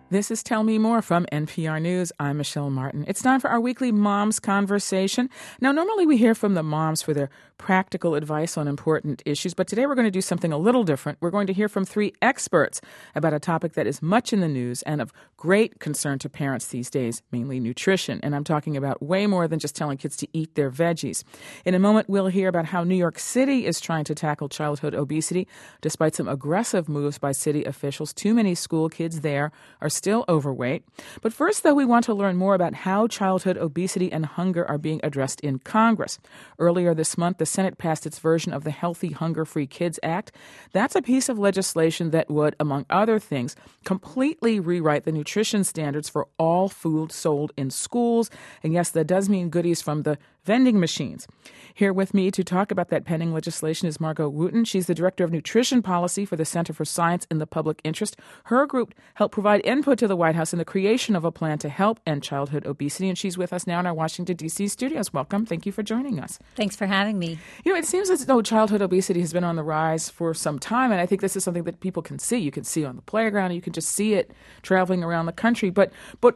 This is Tell Me More from NPR News. I'm Michelle Martin. It's time for our weekly Moms Conversation. Now, normally we hear from the moms for their practical advice on important issues, but today we're going to do something a little different. We're going to hear from three experts about a topic that is much in the news and of great concern to parents these days, mainly nutrition. And I'm talking about way more than just telling kids to eat their veggies. In a moment, we'll hear about how New York City is trying to tackle childhood obesity. Despite some aggressive moves by city officials, too many school kids there are still overweight. But first, though, we want to learn more about how childhood obesity and hunger are being addressed in Congress. Earlier this month, the Senate passed its version of the Healthy Hunger-Free Kids Act. That's a piece of legislation that would, among other things, completely rewrite the nutrition standards for all food sold in schools. And yes, that does mean goodies from the vending machines. Here with me to talk about that pending legislation is Margot Wooten. She's the Director of Nutrition Policy for the Center for Science in the Public Interest. Her group helped provide input to the White House in the creation of a plan to help end childhood obesity, and she's with us now in our Washington, D.C. studios. Welcome. Thank you for joining us. Thanks for having me. You know, it seems as though childhood obesity has been on the rise for some time, and I think this is something that people can see. You can see on the playground, and you can just see it traveling around the country. But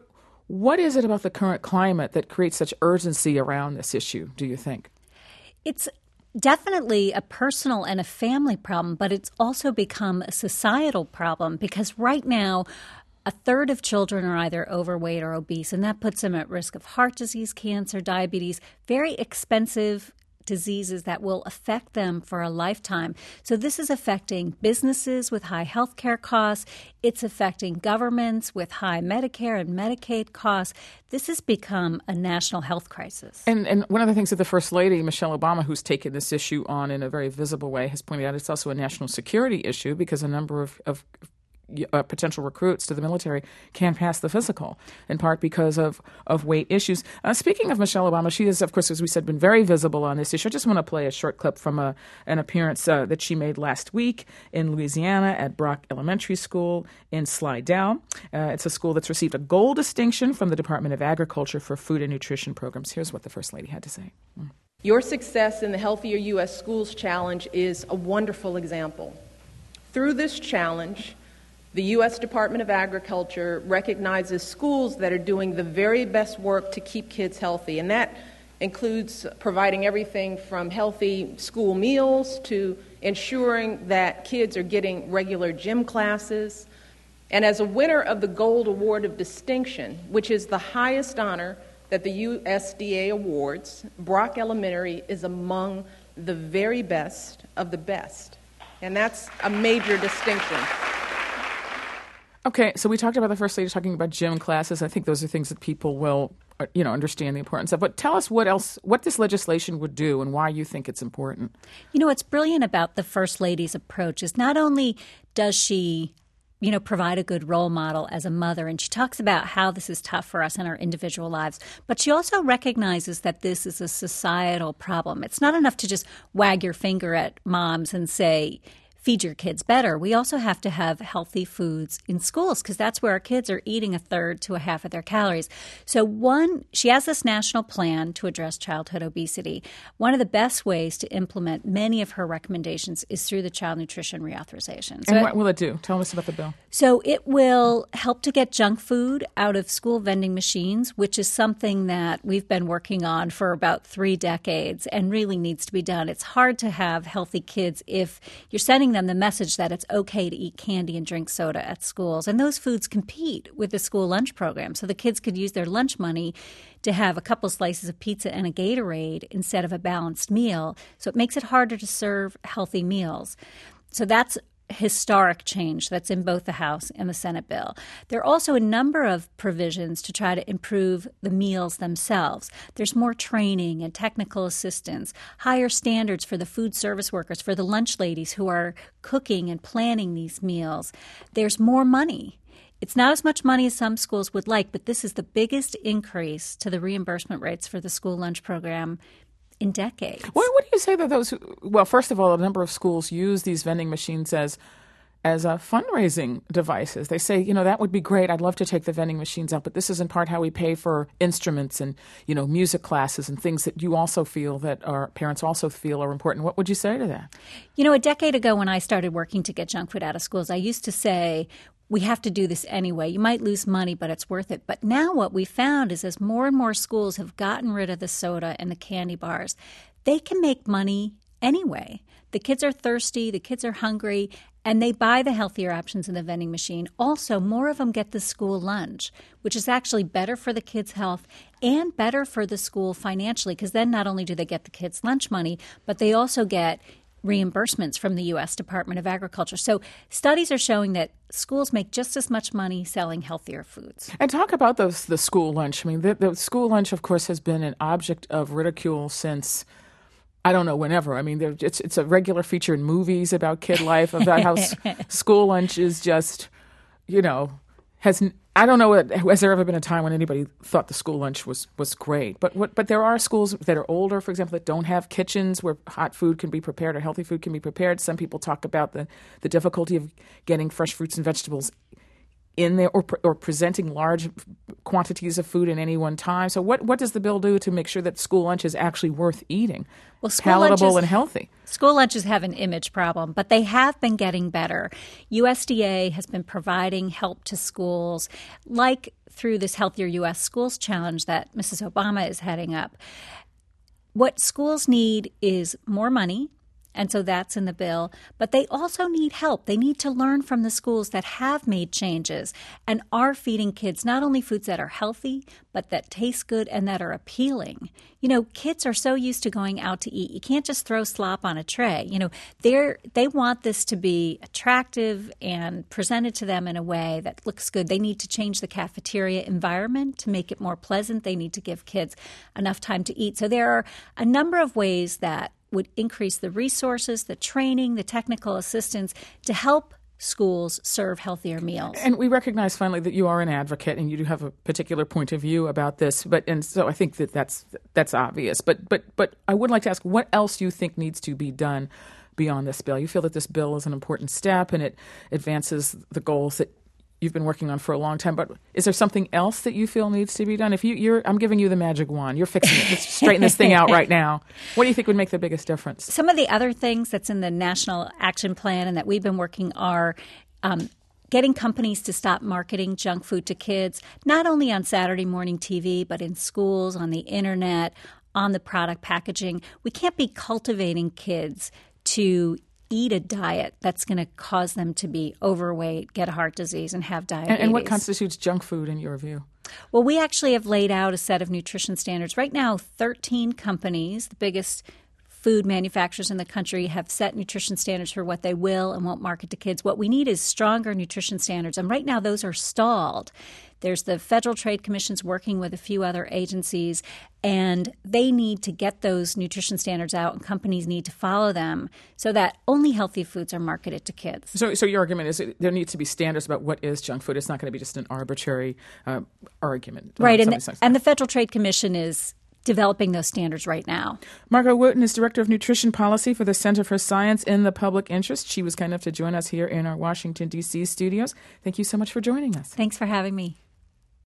what is it about the current climate that creates such urgency around this issue, do you think? It's definitely a personal and a family problem, but it's also become a societal problem because right now, a third of children are either overweight or obese, and that puts them at risk of heart disease, cancer, diabetes, very expensive diseases that will affect them for a lifetime. So this is affecting businesses with high health care costs. It's affecting governments with high Medicare and Medicaid costs. This has become a national health crisis. And one of the things that the First Lady, Michelle Obama, who's taken this issue on in a very visible way, has pointed out, it's also a national security issue because a number of potential recruits to the military can't pass the physical, in part because of weight issues. Speaking of Michelle Obama, she has, of course, as we said, been very visible on this issue. I just want to play a short clip from an appearance that she made last week in Louisiana at Brock Elementary School in Slidell. It's a school that's received a gold distinction from the Department of Agriculture for food and nutrition programs. Here's what the First Lady had to say. Your success in the Healthier U.S. Schools Challenge is a wonderful example. Through this challenge, the U.S. Department of Agriculture recognizes schools that are doing the very best work to keep kids healthy, and that includes providing everything from healthy school meals to ensuring that kids are getting regular gym classes. And as a winner of the Gold Award of Distinction, which is the highest honor that the USDA awards, Brock Elementary is among the very best of the best. And that's a major distinction. Okay, so we talked about the First Lady talking about gym classes. I think those are things that people will, understand the importance of. But tell us what this legislation would do and why you think it's important. You know, what's brilliant about the First Lady's approach is not only does she provide a good role model as a mother, and she talks about how this is tough for us in our individual lives, but she also recognizes that this is a societal problem. It's not enough to just wag your finger at moms and say, feed your kids better. We also have to have healthy foods in schools because that's where our kids are eating a third to a half of their calories. So she has this national plan to address childhood obesity. One of the best ways to implement many of her recommendations is through the Child Nutrition Reauthorization. And what will it do? Tell us about the bill. So it will help to get junk food out of school vending machines, which is something that we've been working on for about 3 decades and really needs to be done. It's hard to have healthy kids if you're sending them the message that it's okay to eat candy and drink soda at schools. And those foods compete with the school lunch program. So the kids could use their lunch money to have a couple slices of pizza and a Gatorade instead of a balanced meal. So it makes it harder to serve healthy meals. So that's historic change that's in both the House and the Senate bill. There are also a number of provisions to try to improve the meals themselves. There's more training and technical assistance, higher standards for the food service workers, for the lunch ladies who are cooking and planning these meals. There's more money. It's not as much money as some schools would like, but this is the biggest increase to the reimbursement rates for the school lunch program in decades. What do you say to those who, well, first of all, a number of schools use these vending machines as fundraising devices. They say, that would be great. I'd love to take the vending machines out, but this is in part how we pay for instruments and, music classes and things that you also feel that our parents also feel are important. What would you say to that? A decade ago when I started working to get junk food out of schools, I used to say, we have to do this anyway. You might lose money, but it's worth it. But now what we found is as more and more schools have gotten rid of the soda and the candy bars, they can make money anyway. The kids are thirsty, the kids are hungry, and they buy the healthier options in the vending machine. Also, more of them get the school lunch, which is actually better for the kids' health and better for the school financially, because then not only do they get the kids' lunch money, but they also get reimbursements from the U.S. Department of Agriculture. So studies are showing that schools make just as much money selling healthier foods. And talk about the school lunch. I mean, the school lunch, of course, has been an object of ridicule since, I don't know, whenever. I mean, it's a regular feature in movies about kid life, about how school lunch is just, I don't know, has there ever been a time when anybody thought the school lunch was great? But there are schools that are older, for example, that don't have kitchens where hot food can be prepared or healthy food can be prepared. Some people talk about the difficulty of getting fresh fruits and vegetables in there or presenting large quantities of food at any one time. So what does the bill do to make sure that school lunch is actually worth eating, palatable and healthy? School lunches have an image problem, but they have been getting better. USDA has been providing help to schools, like through this Healthier U.S. Schools Challenge that Mrs. Obama is heading up. What schools need is more money. And so that's in the bill. But they also need help. They need to learn from the schools that have made changes and are feeding kids not only foods that are healthy, but that taste good and that are appealing. Kids are so used to going out to eat. You can't just throw slop on a tray. They want this to be attractive and presented to them in a way that looks good. They need to change the cafeteria environment to make it more pleasant. They need to give kids enough time to eat. So there are a number of ways that would increase the resources, the training, the technical assistance to help schools serve healthier meals. And we recognize finally that you are an advocate and you do have a particular point of view about this. And so I think that's obvious. But I would like to ask what else you think needs to be done beyond this bill. You feel that this bill is an important step and it advances the goals that you've been working on for a long time, but is there something else that you feel needs to be done? If I'm giving you the magic wand, you're fixing it. Let's straighten this thing out right now. What do you think would make the biggest difference? Some of the other things that's in the National Action Plan and that we've been working are getting companies to stop marketing junk food to kids, not only on Saturday morning TV, but in schools, on the internet, on the product packaging. We can't be cultivating kids to eat a diet that's going to cause them to be overweight, get heart disease, and have diabetes. And what constitutes junk food in your view? Well, we actually have laid out a set of nutrition standards. Right now, 13 companies, the biggest food manufacturers in the country, have set nutrition standards for what they will and won't market to kids. What we need is stronger nutrition standards. And right now, those are stalled. There's the Federal Trade Commission's working with a few other agencies, and they need to get those nutrition standards out, and companies need to follow them so that only healthy foods are marketed to kids. So your argument is that there needs to be standards about what is junk food. It's not going to be just an arbitrary argument. Right, and the Federal Trade Commission is developing those standards right now. Margot Wooten is Director of Nutrition Policy for the Center for Science in the Public Interest. She was kind enough to join us here in our Washington, D.C. studios. Thank you so much for joining us. Thanks for having me.